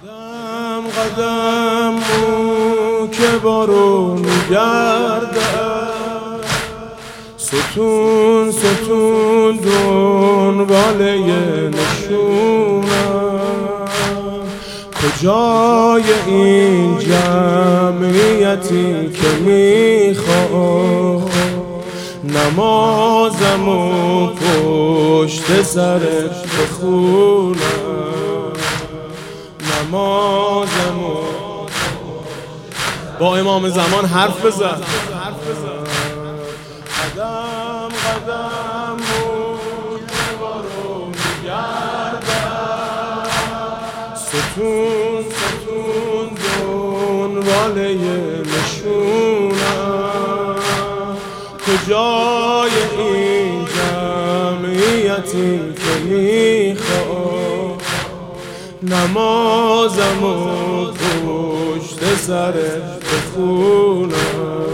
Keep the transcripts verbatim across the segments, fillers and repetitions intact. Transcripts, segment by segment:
قدم قدم مو که بارون میگردد، ستون ستون دنباله نشونم. کجای این جمعیتی که میخواد نمازم و پشت سرت بخونم، نمازم و با امام زمان حرف بزن. قدم قدم بارون میگردد، ستون ستون دنباله نشونم. کجای این جمعیتی که میخواد نمازم و پشت سرت بخونم.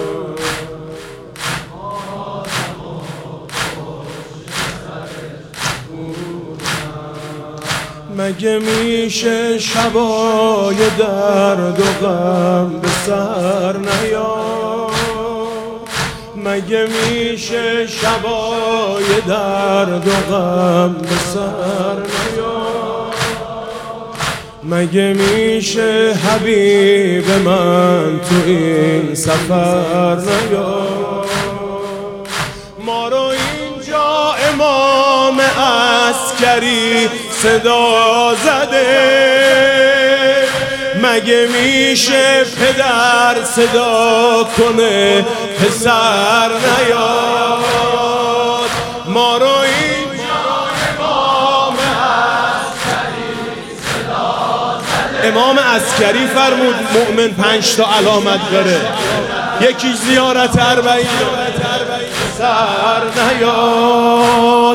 مگه میشه شبای درد و غم به سر نیاد؟ مگه میشه شبای درد و غم به سر نیاد؟ مگه میشه حبیب من تو این سفر نیاد؟ ما رو اینجا امام عسکری صدا زده، مگه میشه پدر صدا کنه پسر نیاد؟ ما رو اینجا امام عسکری صدا زده. امام عسکری فرمود مؤمن پنج تا علامت داره، یکی زیارت اربعین سر نیاد.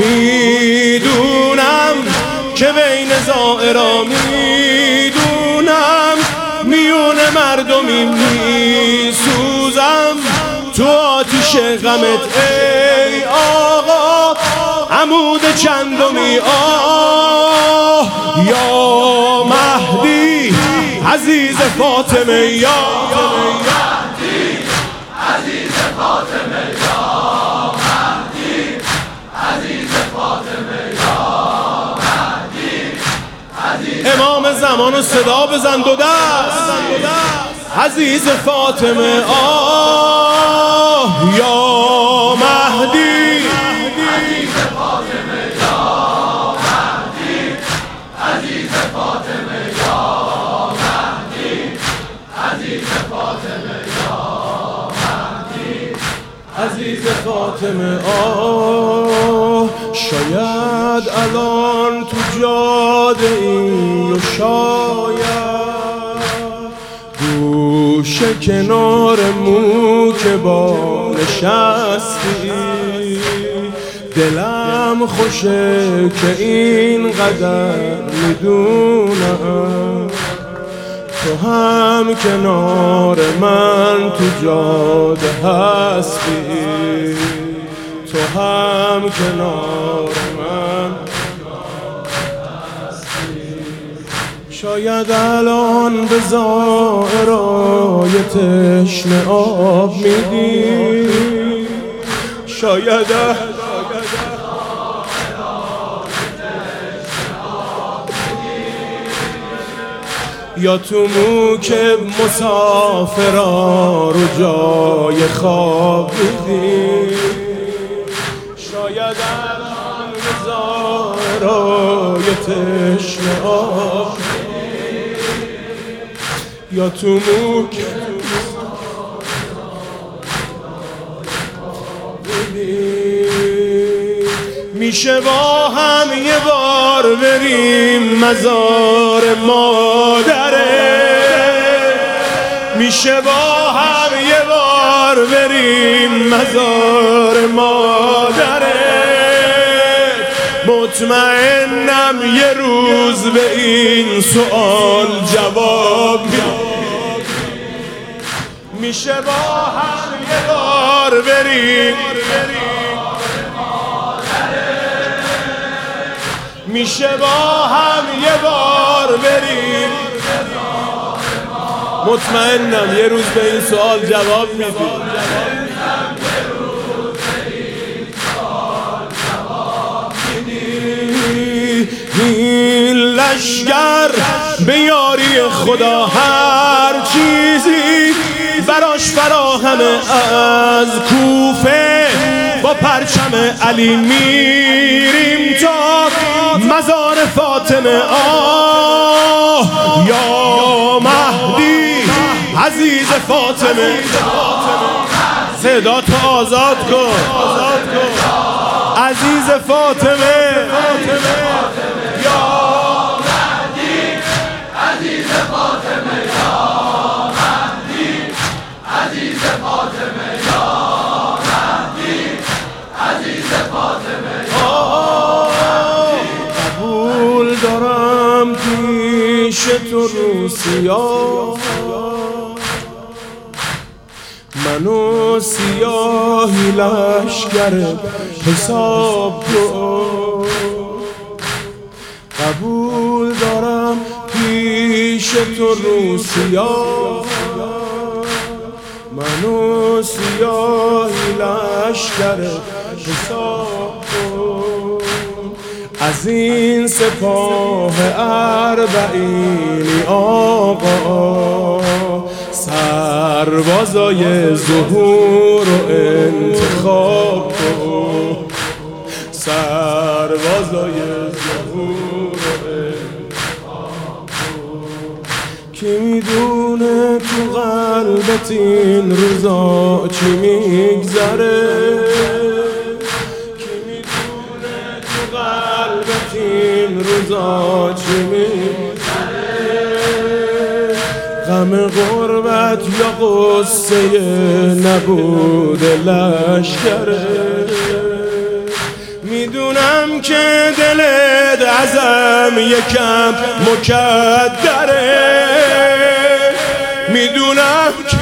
میدونم که بین زائرا، میدونم میون مردمی میسوزم تو آتیش غمت ای آقا، عمود چندمی آه یا مهدی عزیز فاطمه، یا مهدی عزیز فاطمه، یا مهدی عزیز فاطمه، یا مهدی عزیز. امام زمان رو صدا بزن دو دست، عزیز فاطمه آه یا مهدی عزیز فاطمه، یا مهدی عزیز فاطمه، یا مهدی عزیز فاطمه، یا مهدی عزیز فاطمه آه. شاید الان تو جاده ای و شاید گوشه کنار مو که با نشستی، دلم خوشه که این قدر میدونم تو هم کنار من تو جاده هستی، تو هم کنار من هستی. شاید الان به زائرای تشنه آب میدی، شاید یا تو مو که مسافرا رو جای خواب میدی، شاید الان به زائرای تشنه آب یا تو مو که میشه با هم یه بار بریم مزار مادره، میشه با هم یه بار بریم مزار مادره. مطمئنم یه روز به این سوال جواب میشه با هم یه بار بریم میشه با هم یه بار بریم. مطمئنم یه روز به این سوال جواب میدیم. این لشگر به یاری خدا هر چیزی براش فراهمه. از کوفه با پرچم علی میریم تا مزار فاطمه. آه یا مهدی عزیز فاطمه، صدا تو آزاد کن عزیز فاطمه. یا مهدی عزیز فاطمه، یا مهدی عزیز فاطمه، یا مهدی عزیز فاطمه. قبول دارم پیش تو روسیا، منو سیاهی لشگر حساب کن. قبول دارم پیش تو روسیا، منو سیاهی لشگر حساب کن. از این سپاه اربعینی آقا سربازای ظهور و انتخاب کن. سربازای ظهور و انتخاب کن. کی میدونه تو قلبت این روزا چی میگذره؟ کی میدونه تو قلبت این روزا چی میگذره؟ غم غربت یا قصه نبود لشکره. میدونم که دلت ازم یکم مکدره. میدونم که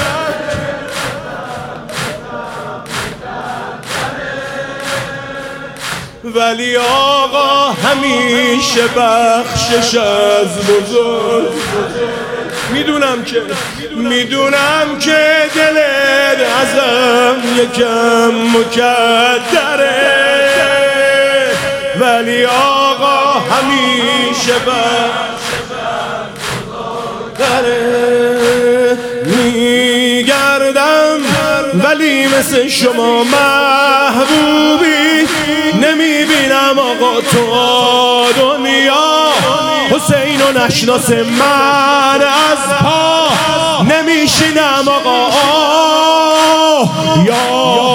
ولی آقا همیشه بخشش از بزرگ. میدونم که میدونم که دلت ازم یکم مکدره، ولی آقا همیشه بزرگتره. میگردم ولی مثل شما محبوبی نمیبینم آقا تو دنیا. حسین و نشناس من از پا نمیشینم آقا. یا